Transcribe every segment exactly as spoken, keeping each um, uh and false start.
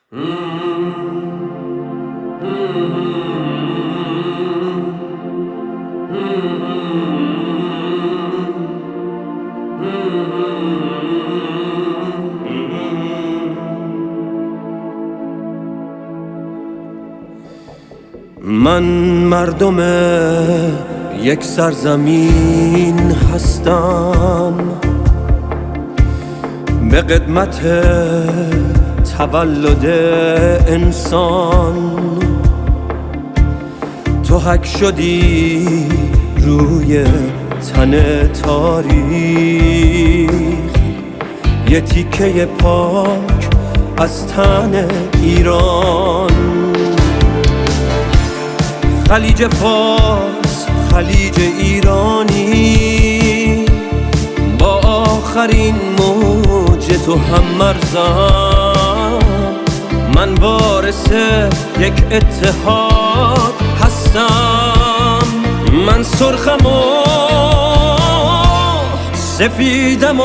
من مردم یک سرزمین هستم، به قدمت تولد انسان. تو حک شدی روی تن تاریخ، یه تیکه پاک از تن ایران. خلیج فارس، خلیج ایرانی، با آخرین موج تو هم مرزم. من وارث یک اتحاد هستم. من سرخم و سفیدم و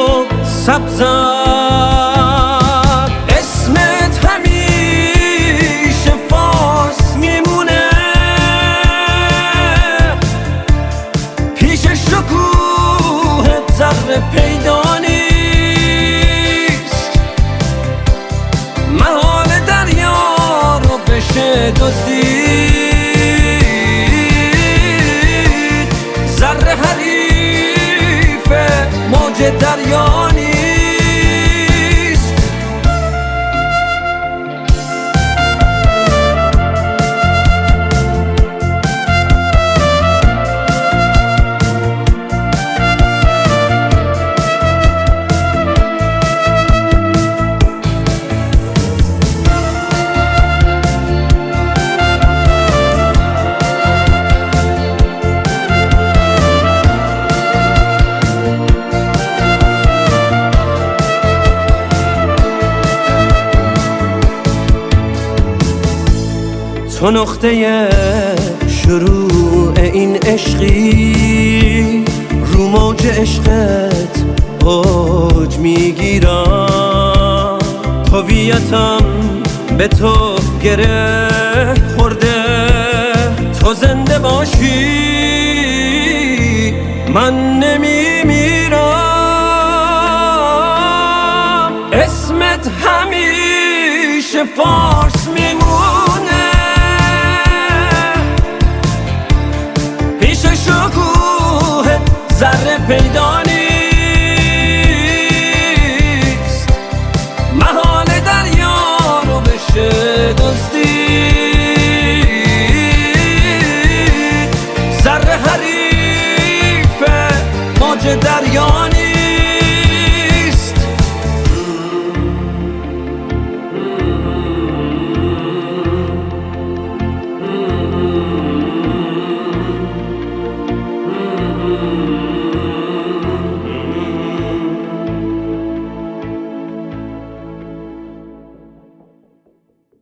سبزم. اسمت همیشه فارس میمونه، پیش شکوه ذره پیدا نیست. محال دریا رو بشه دزدید، ذره حریف موج دریا نیست. تو نقطه شروع این عشقی، رو موج عشقت اوج میگیرم. هویتم به تو گره خورده، تو زنده باشی من نمیمیرم. اسمت همیشه فارس